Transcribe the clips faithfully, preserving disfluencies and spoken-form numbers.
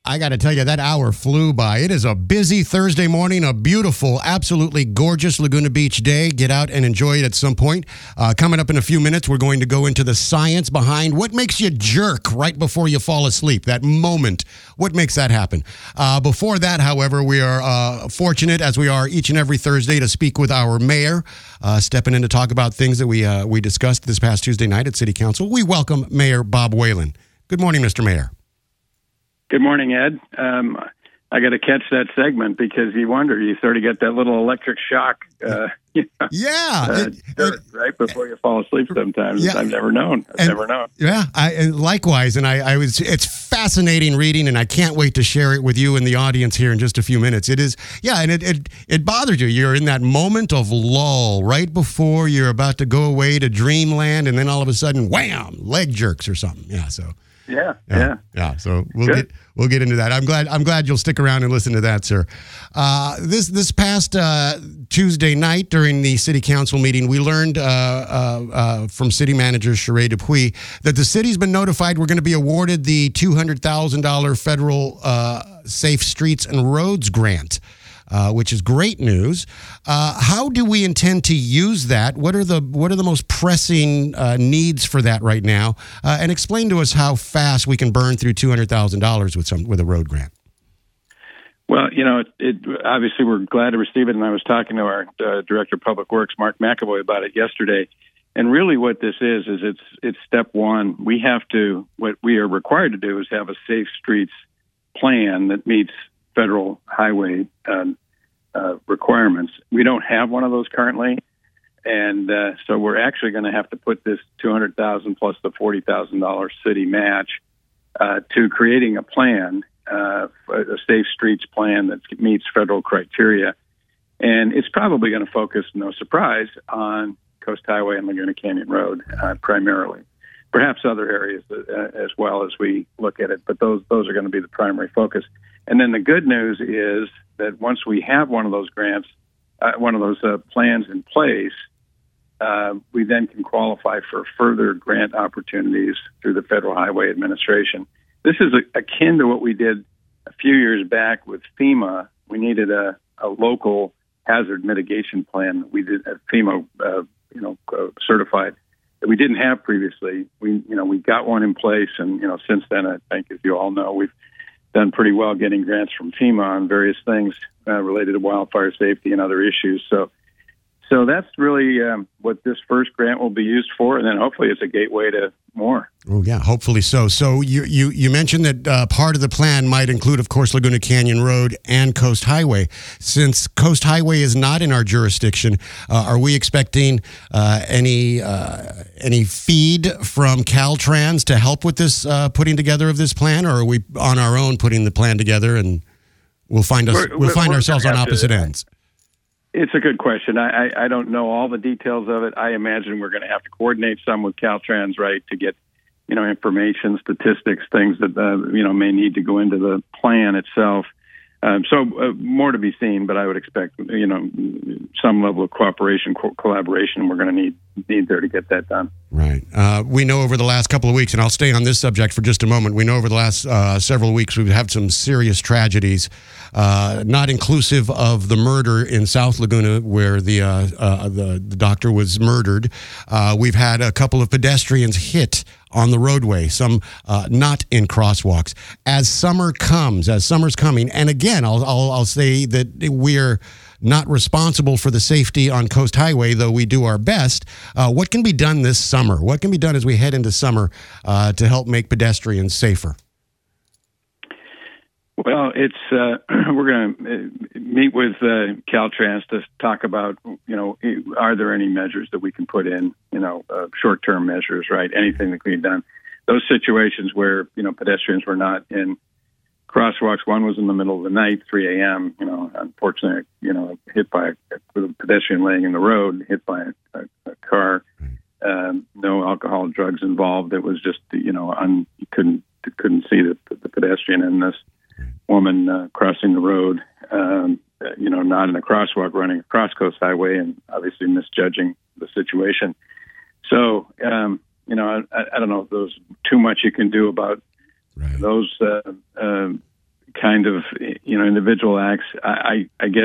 I got to tell you, that hour flew by. It is a busy Thursday morning, a beautiful, absolutely gorgeous Laguna Beach day. Get out and enjoy it at some point. Uh, coming up in a few minutes, we're going to go into the science behind what makes you jerk right before you fall asleep, that moment. What makes that happen? Uh, before that, however, we are uh, fortunate, as we are each and every Thursday, to speak with our mayor, uh, stepping in to talk about things that we, uh, we discussed this past Tuesday night at City Council. We welcome Mayor Bob Whalen. Good morning, Mister Mayor. Good morning, Ed. Um, I got to catch that segment because you wonder, you sort of get that little electric shock. Uh, you know, yeah, uh, it, it, right before you fall asleep. Sometimes yeah, I've never known. I've and, never known. Yeah, I, and likewise, and I, I was. It's fascinating reading, and I can't wait to share it with you and the audience here in just a few minutes. It is, yeah, and it it it bothered you. You're in that moment of lull right before you're about to go away to dreamland, and then all of a sudden, wham, leg jerks or something. Yeah, so. Yeah, yeah, yeah, yeah. So we'll Good. get we'll get into that. I'm glad I'm glad you'll stick around and listen to that, sir. Uh, this this past uh, Tuesday night during the city council meeting, we learned uh, uh, uh, from city manager Sheree Dupuis that the city's been notified we're going to be awarded the two hundred thousand dollars federal uh, Safe Streets and Roads grant. Uh, which is great news. Uh, how do we intend to use that? What are the what are the most pressing uh, needs for that right now? Uh, and explain to us how fast we can burn through two hundred thousand dollars with some with a road grant. Well, you know, it, it, obviously we're glad to receive it, and I was talking to our uh, Director of Public Works, Mark McAvoy, about it yesterday. And really, what this is is it's it's step one. We have to what we are required to do is have a safe streets plan that meets federal highway um, uh, requirements. We don't have one of those currently, and uh, so we're actually going to have to put this two hundred thousand dollars plus the forty thousand dollars city match uh, to creating a plan, uh, a safe streets plan that meets federal criteria. And it's probably going to focus, no surprise, on Coast Highway and Laguna Canyon Road uh, primarily. Perhaps other areas uh, as well as we look at it, but those those are going to be the primary focus. And then the good news is that once we have one of those grants, uh, one of those uh, plans in place, uh, we then can qualify for further grant opportunities through the Federal Highway Administration. This is a, akin to what we did a few years back with FEMA. We needed a, a local hazard mitigation plan. We did at FEMA, uh, you know, uh, certified. That we didn't have previously. We, you know, we got one in place, and you know, since then, I think, as you all know, we've done pretty well getting grants from FEMA on various things uh, related to wildfire safety and other issues. So, so that's really um, what this first grant will be used for, and then hopefully it's a gateway to more. Oh yeah, hopefully so. So you you you mentioned that uh, part of the plan might include, of course, Laguna Canyon Road and Coast Highway. Since Coast Highway is not in our jurisdiction, uh, are we expecting uh, any uh, any feed from Caltrans to help with this uh, putting together of this plan, or are we on our own putting the plan together and we'll find us We're, we'll we're, find we're ourselves on opposite to, ends? It's a good question. I, I, I don't know all the details of it. I imagine we're going to have to coordinate some with Caltrans, right, to get, you know, information, statistics, things that, uh, you know, may need to go into the plan itself. Um, so uh, more to be seen, but I would expect, you know, some level of cooperation, co- collaboration we're going to need need there to get that done. Right. Uh, we know over the last couple of weeks, and I'll stay on this subject for just a moment, we know over the last uh, several weeks we've had some serious tragedies, uh, not inclusive of the murder in South Laguna where the, uh, uh, the, the doctor was murdered. Uh, we've had a couple of pedestrians hit on the roadway, some uh, not in crosswalks. As summer comes, as summer's coming, and again, I'll, I'll, I'll say that we're not responsible for the safety on Coast Highway, though we do our best. Uh, what can be done this summer? What can be done as we head into summer uh, to help make pedestrians safer? Well, it's uh, we're going to meet with uh, Caltrans to talk about, you know, are there any measures that we can put in, you know, uh, short-term measures, right? Anything that can be done. Those situations where, you know, pedestrians were not in crosswalks. One was in the middle of the night, three a.m., you know, unfortunately, you know, hit by a, with a pedestrian laying in the road, hit by a, a, a car. Um, no alcohol, drugs involved. It was just, you know, un, you couldn't couldn't see the, the pedestrian and this woman uh, crossing the road, um, you know, not in a crosswalk, running across Coast Highway, and obviously misjudging the situation. So, um, you know, I, I don't know if there's too much you can do about right. those uh, uh, kind of, you know, individual acts, I, I guess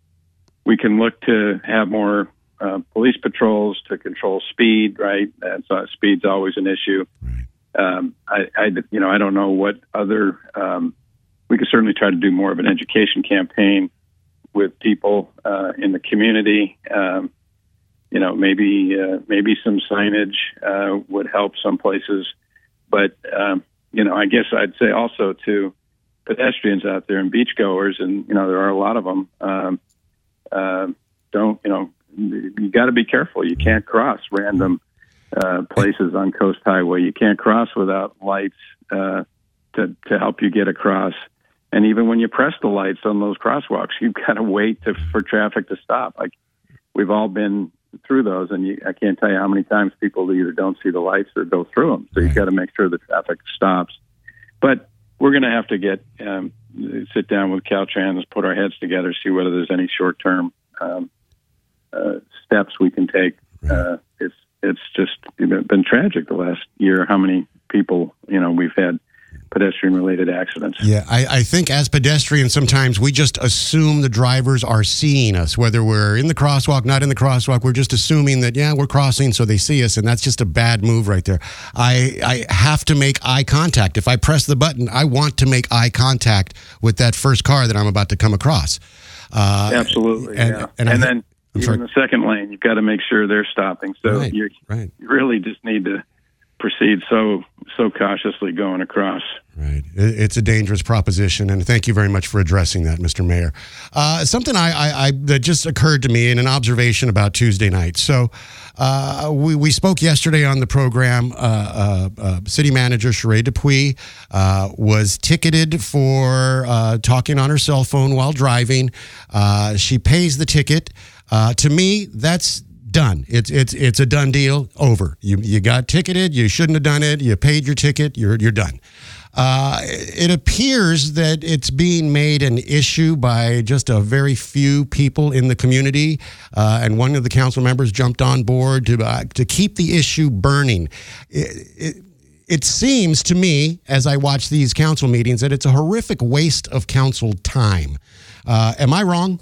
we can look to have more uh, police patrols to control speed, right? And so speed's always an issue. Right. Um, I, I, you know, I don't know what other, um, we could certainly try to do more of an education campaign with people uh, in the community. Um, you know, maybe uh, maybe some signage uh, would help some places. But, um, you know, I guess I'd say also to pedestrians out there and beachgoers, and, you know, there are a lot of them, um, uh, don't, you know, you got to be careful. You can't cross random uh, places on Coast Highway. You can't cross without lights uh, to, to help you get across. And even when you press the lights on those crosswalks, you've got to wait to, for traffic to stop. Like, we've all been through those, and you, I can't tell you how many times people either don't see the lights or go through them. So you've got to make sure the traffic stops. But we're going to have to get um, sit down with Caltrans, put our heads together, see whether there's any short-term um, uh, steps we can take. Uh, it's it's just been tragic the last year how many people, you know, we've had pedestrian-related accidents. Yeah, I, I think as pedestrians, sometimes we just assume the drivers are seeing us, whether we're in the crosswalk, not in the crosswalk. We're just assuming that, yeah, we're crossing, so they see us, and that's just a bad move right there. I, I have to make eye contact. If I press the button, I want to make eye contact with that first car that I'm about to come across. Uh, Absolutely, and, yeah. And, and I, then I'm even sorry. the second lane, you've got to make sure they're stopping. So Right, you right. you really just need to proceed so so cautiously going across. Right. It's a dangerous proposition, and thank you very much for addressing that, Mister Mayor. Uh, something I, I, I that just occurred to me in an observation about Tuesday night. So uh, we, we spoke yesterday on the program. Uh, uh, uh, City Manager Sheree Dupuis uh, was ticketed for uh, talking on her cell phone while driving. Uh, she pays the ticket. Uh, to me, that's done. It's it's it's a done deal. Over. You you got ticketed. You shouldn't have done it. You paid your ticket. You're you're done. Uh, it appears that it's being made an issue by just a very few people in the community, uh, and one of the council members jumped on board to uh, to keep the issue burning. It, it, it seems to me, as I watch these council meetings, that it's a horrific waste of council time. Uh, am I wrong?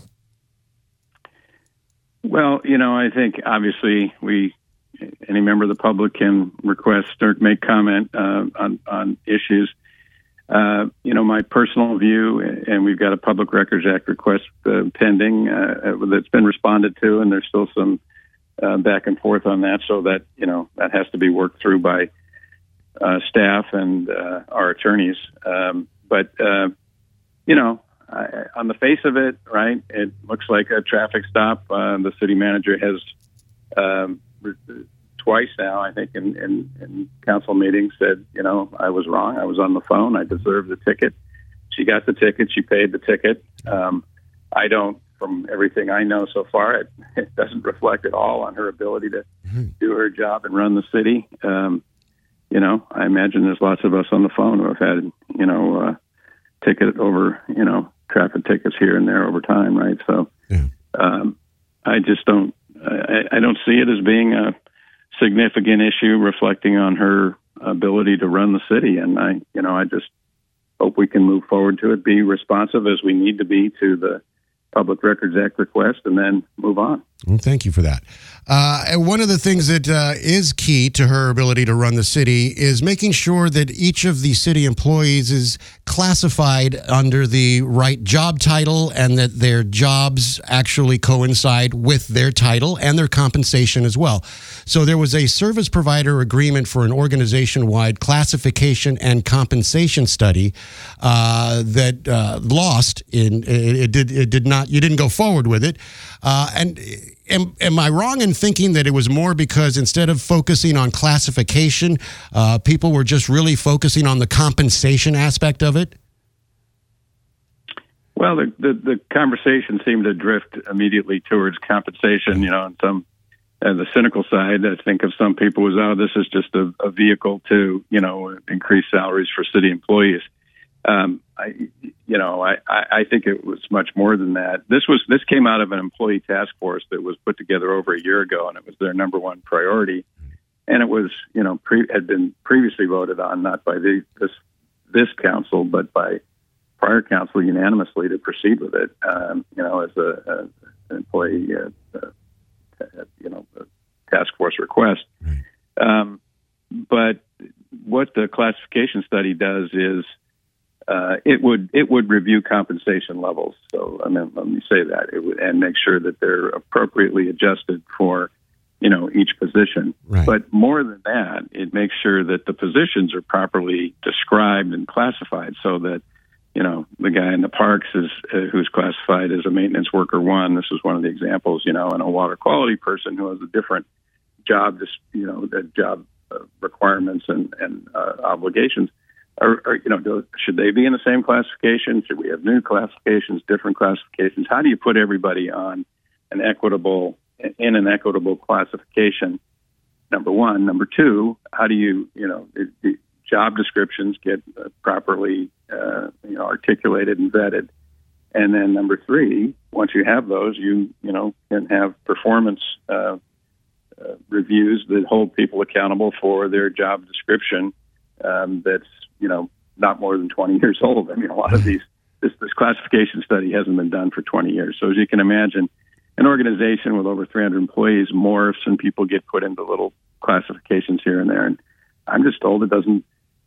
Well, you know, I think obviously we, any member of the public can request or make comment uh, on, on issues. Uh, you know, my personal view, and we've got a Public Records Act request uh, pending uh, that's been responded to, and there's still some uh, back and forth on that, so that, you know, that has to be worked through by uh, staff and uh, our attorneys. Um, but, uh, you know, I, on the face of it, right, it looks like a traffic stop. Uh, the city manager has um, re- twice now, I think, in, in, in council meetings said, you know, I was wrong. I was on the phone. I deserved the ticket. She got the ticket. She paid the ticket. Um, I don't, from everything I know so far, it, it doesn't reflect at all on her ability to mm-hmm. do her job and run the city. Um, you know, I imagine there's lots of us on the phone who have had, you know, uh, ticket over, you know, traffic tickets here and there over time, right? So yeah. um, I just don't, I, I don't see it as being a significant issue reflecting on her ability to run the city. And I, you know, I just hope we can move forward to it, be responsive as we need to be to the Public Records Act request, and then move on. Well, thank you for that. Uh, and one of the things that uh, is key to her ability to run the city is making sure that each of the city employees is classified under the right job title, and that their jobs actually coincide with their title and their compensation as well. So there was a service provider agreement for an organization-wide classification and compensation study uh, that uh, lost. In it, it did it did not you didn't go forward with it, uh, and. Am, am I wrong in thinking that it was more because instead of focusing on classification, uh, people were just really focusing on the compensation aspect of it? Well, the, the, the conversation seemed to drift immediately towards compensation, you know, and some, uh, the cynical side, I think of some people was, oh, this is just a, a vehicle to, you know, increase salaries for city employees. Um, I, you know, I, I think it was much more than that. This was this came out of an employee task force that was put together over a year ago, and it was their number one priority. And it was, you know, pre, had been previously voted on, not by the, this this council, but by prior council unanimously to proceed with it. Um, you know, as a, a an employee, uh, uh, you know, a task force request. Right. Um, but what the classification study does is uh, it would it would review compensation levels. So I mean, let me say that it would, and make sure that they're appropriately adjusted for, you know, each position. Right. But more than that, it makes sure that the positions are properly described and classified, so that, you know, the guy in the parks is uh, who's classified as a maintenance worker one. This is one of the examples, you know, and a water quality person who has a different job, just, you know, the job uh, requirements and, and uh, obligations. Are, are, you know, do, should they be in the same classification? Should we have new classifications, different classifications? How do you put everybody on an equitable, in an equitable classification? Number one. Number two, how do you, you know, it, the job descriptions get uh, properly, uh, you know, articulated and vetted? And then number three, once you have those, you, you know, can have performance uh, uh, reviews that hold people accountable for their job description. Um, that's, you know, not more than twenty years old. I mean, a lot of these, this, this classification study hasn't been done for twenty years. So as you can imagine, an organization with over three hundred employees morphs and people get put into little classifications here and there. And I'm just told it doesn't,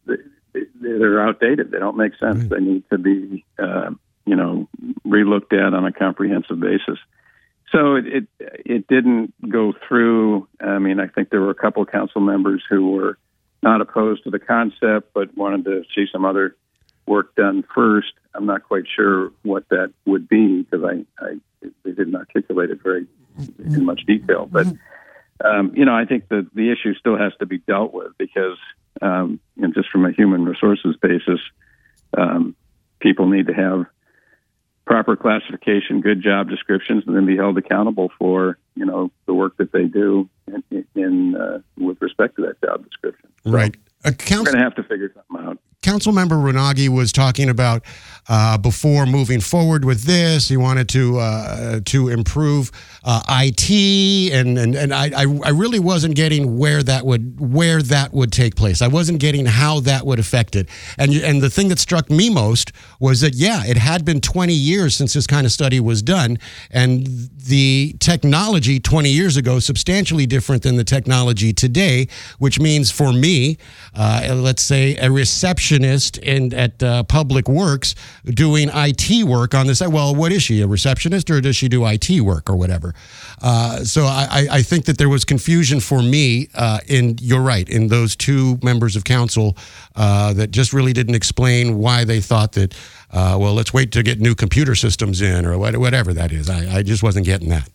they're outdated. They don't make sense. They need to be, uh, you know, relooked at on a comprehensive basis. So it, it, it didn't go through. I mean, I think there were a couple of council members who were not opposed to the concept, but wanted to see some other work done first. I'm not quite sure what that would be, because I, I they didn't articulate it very in much detail. But um, you know, I think that the issue still has to be dealt with, because um, you know, just from a human resources basis, um, people need to have proper classification, good job descriptions, and then be held accountable for, you know, the work that they do in, in uh, with respect to that job description. So right. Uh, council- we're going to have to figure something out. Councilmember Ranagi was talking about uh, before moving forward with this, he wanted to uh, to improve uh, I T, and and and I I really wasn't getting where that would where that would take place. I wasn't getting how that would affect it. And and the thing that struck me most was that, yeah, it had been twenty years since this kind of study was done, and the technology twenty years ago substantially different than the technology today, which means for me, uh, let's say a receptionist in at uh, Public Works doing I T work on this. Well, what is she, a receptionist, or does she do I T work or whatever? Uh, so I, I think that there was confusion for me uh, in, you're right, in those two members of council uh, that just really didn't explain why they thought that, uh, well, let's wait to get new computer systems in, or whatever that is. I, I just wasn't getting that.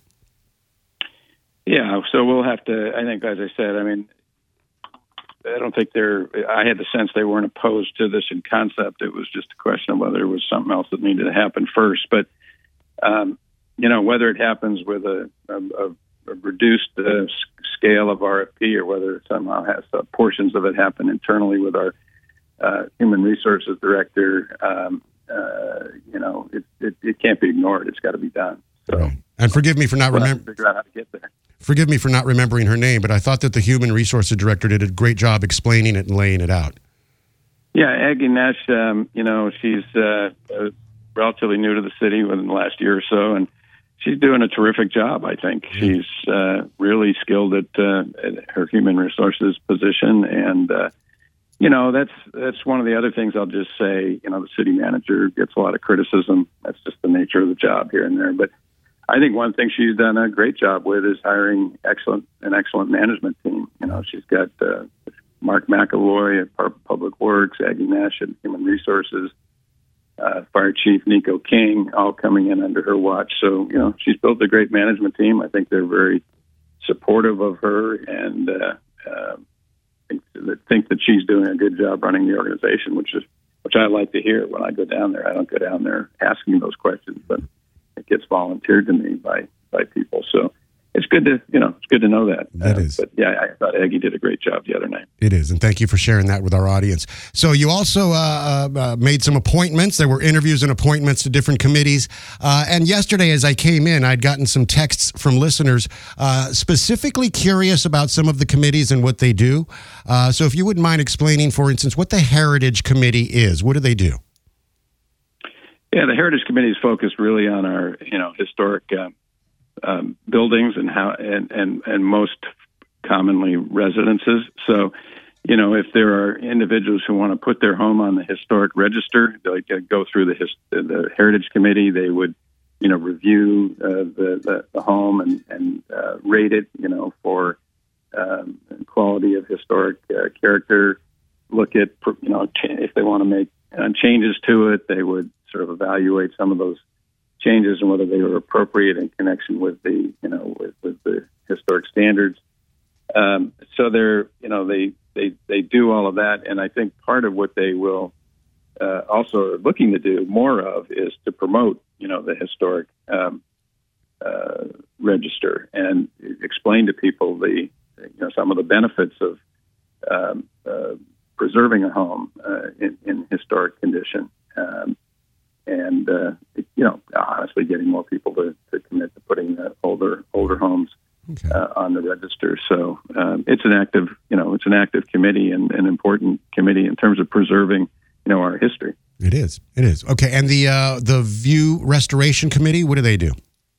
Yeah, so we'll have to, I think, as I said, I mean, I don't think they're, I had the sense they weren't opposed to this in concept. It was just a question of whether there was something else that needed to happen first. But, um, you know, whether it happens with a, a, a reduced uh, scale of R F P, or whether it somehow has uh, portions of it happen internally with our uh, human resources director, um, uh, you know, it, it, it can't be ignored. It's got to be done. So, right. And forgive me for not remembering. Figure out how to get there. Forgive me for not remembering her name, but I thought that the human resources director did a great job explaining it and laying it out. Yeah, Aggie Nash, um, you know, she's uh, uh, relatively new to the city within the last year or so, and she's doing a terrific job, I think. Mm-hmm. She's uh, really skilled at, uh, at her human resources position, and, uh, you know, that's that's one of the other things I'll just say. You know, the city manager gets a lot of criticism. That's just the nature of the job here and there, but I think one thing she's done a great job with is hiring excellent an excellent management team. You know, she's got uh, Mark McAvoy at Public Works, Aggie Nash at Human Resources, uh, Fire Chief Nico King, all coming in under her watch. So, you know, she's built a great management team. I think they're very supportive of her, and uh, uh, think, think that she's doing a good job running the organization, which is which I like to hear when I go down there. I don't go down there asking those questions, but it gets volunteered to me by, by people. So it's good to, you know, it's good to know that. That uh, is. But yeah, I thought Aggie did a great job the other night. It is. And thank you for sharing that with our audience. So you also uh, uh, made some appointments. There were interviews and appointments to different committees. Uh, and yesterday, as I came in, I'd gotten some texts from listeners uh, specifically curious about some of the committees and what they do. Uh, so if you wouldn't mind explaining, for instance, what the Heritage Committee is, what do they do? Yeah, the Heritage Committee is focused really on our, you know, historic uh, um, buildings and how and, and and most commonly residences. So, you know, if there are individuals who want to put their home on the historic register, they go through the his, the Heritage Committee. They would, you know, review uh, the, the the home and and uh, rate it, you know, for um, quality of historic uh, character. Look at, you know, if they want to make uh, changes to it, they would sort of evaluate some of those changes and whether they were appropriate in connection with the, you know, with, with the historic standards. Um, so they're, you know, they, they, they do all of that. And I think part of what they will uh, also are looking to do more of is to promote, you know, the historic um, uh, register and explain to people the, you know, some of the benefits of um, uh, preserving a home uh, in, in historic condition. Um, and, uh, it, you know, honestly getting more people to, to commit to putting uh, older, older homes Okay. Uh, on the register. So um, it's an active, you know, it's an active committee and an important committee in terms of preserving, you know, our history. It is. It is. Okay. And the uh, the View Restoration Committee, what do they do?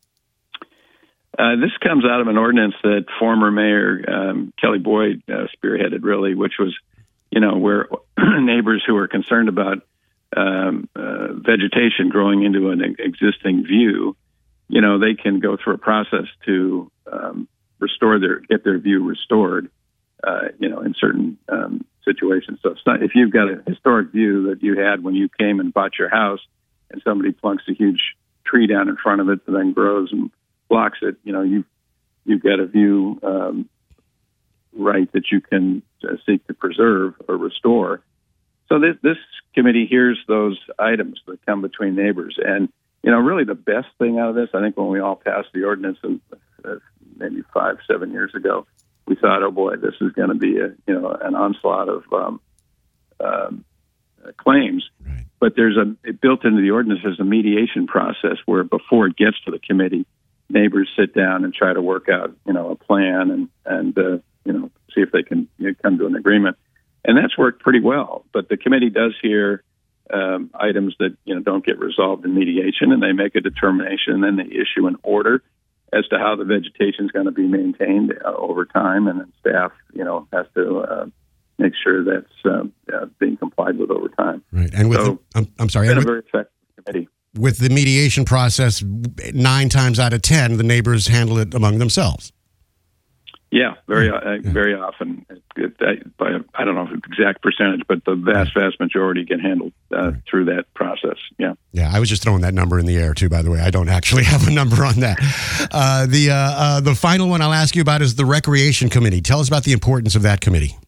Uh, this comes out of an ordinance that former Mayor um, Kelly Boyd uh, spearheaded, really, which was, you know, where neighbors who are concerned about um, uh, vegetation growing into an existing view, you know, they can go through a process to um, restore their, get their view restored, uh, you know, in certain um, situations. So if, not, if you've got a historic view that you had when you came and bought your house and somebody plunks a huge tree down in front of it that then grows and blocks it, you know, you've, you've got a view um, right that you can uh, seek to preserve or restore. So this, this committee hears those items that come between neighbors. And you know, really the best thing out of this, I think when we all passed the ordinance in, uh, maybe five, seven years ago, we thought, oh boy, this is going to be a, you know, an onslaught of um, um, uh, claims. Right. But there's a, it built into the ordinance, there's a mediation process where before it gets to the committee, neighbors sit down and try to work out, you know, a plan and, and uh, you know, see if they can you know, come to an agreement. And that's worked pretty well. But the committee does hear Um, items that you know don't get resolved in mediation, and they make a determination, and then they issue an order as to how the vegetation is going to be maintained uh, over time, and then staff, you know, has to uh, make sure that's uh, uh, being complied with over time. Right, and with so, the, I'm, I'm sorry, it's been with, a very effective committee. With the mediation process, nine times out of ten, the neighbors handle it among themselves. Yeah, very, uh, yeah. very often. It, I, by, I don't know the exact percentage, but the vast, vast majority get handled uh, right. through that process. Yeah. Yeah, I was just throwing that number in the air too. By the way, I don't actually have a number on that. Uh, the uh, uh, the final one I'll ask you about is the Recreation Committee. Tell us about the importance of that committee.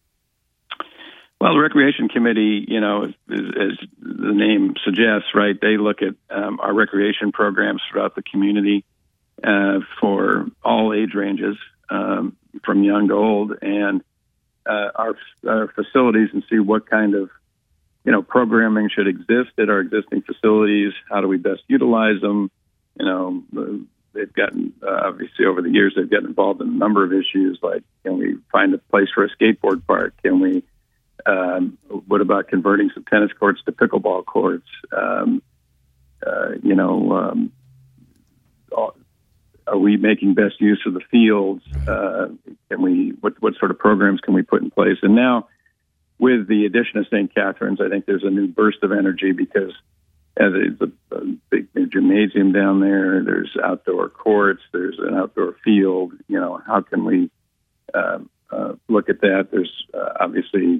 Well, the Recreation Committee, you know, as, as the name suggests, right? They look at um, our recreation programs throughout the community uh, for all age ranges. Um, from young to old, and uh, our, our facilities, and see what kind of, you know, programming should exist at our existing facilities. How do we best utilize them? You know, they've gotten uh, obviously over the years they've gotten involved in a number of issues, like can we find a place for a skateboard park? Can we? Um, what about converting some tennis courts to pickleball courts? Um, uh, you know. Um, all, Are we making best use of the fields? Uh, can we? What what sort of programs can we put in place? And now, with the addition of Saint Catharines, I think there's a new burst of energy because as it's a, a big new gymnasium down there. There's outdoor courts. There's an outdoor field. You know, how can we uh, uh, look at that? There's uh, obviously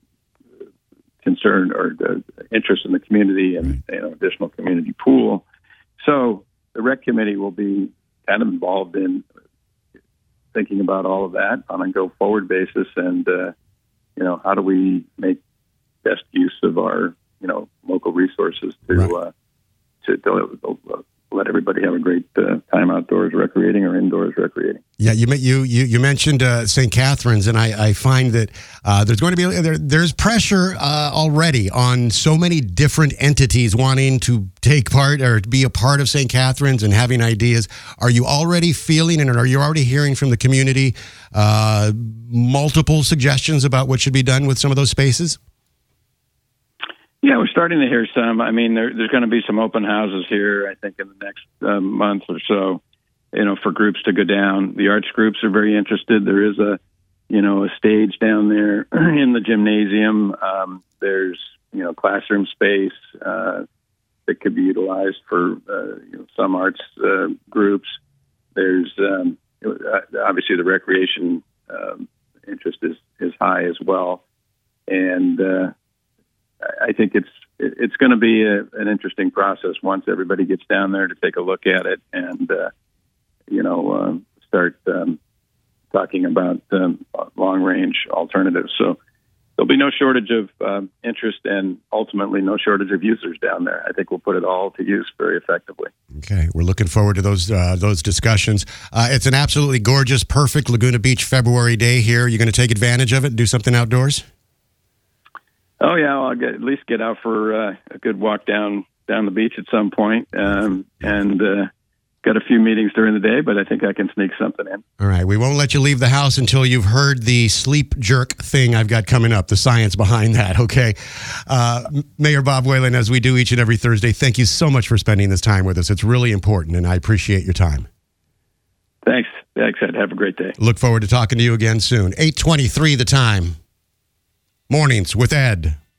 concern or uh, interest in the community and you know, additional community pool. So the rec committee will be kind of involved in thinking about all of that on a go-forward basis, and uh, you know, how do we make best use of our you know local resources to right. uh, to, to uh, let everybody have a great uh, time outdoors recreating or indoors recreating. Yeah, you you you, you mentioned uh, Saint Catharines, and I, I find that uh, there's going to be there, there's pressure uh, already on so many different entities wanting to take part or be a part of Saint Catharines and having ideas. Are you already feeling and are you already hearing from the community uh, multiple suggestions about what should be done with some of those spaces? Yeah, we're starting to hear some. I mean, there, there's going to be some open houses here, I think, in the next uh, month or so, you know, for groups to go down. The arts groups are very interested. There is a, you know, a stage down there in the gymnasium. Um, there's, you know, classroom space uh, that could be utilized for uh, you know, some arts uh, groups. There's um, obviously the recreation um, interest is, is high as well. And, uh, I think it's it's going to be a, an interesting process once everybody gets down there to take a look at it and, uh, you know, uh, start um, talking about um, long-range alternatives. So there'll be no shortage of um, interest and ultimately no shortage of users down there. I think we'll put it all to use very effectively. Okay, we're looking forward to those uh, those discussions. Uh, it's an absolutely gorgeous, perfect Laguna Beach February day here. You're going to take advantage of it and do something outdoors? Oh yeah, I'll get, at least get out for uh, a good walk down down the beach at some point, um, and uh, got a few meetings during the day, but I think I can sneak something in. All right, we won't let you leave the house until you've heard the sleep jerk thing I've got coming up, the science behind that. Okay, uh, Mayor Bob Whalen, as we do each and every Thursday, thank you so much for spending this time with us. It's really important, and I appreciate your time. Thanks, thanks, Ed. Have a great day. Look forward to talking to you again soon. eight twenty-three the time. Mornings with Ed.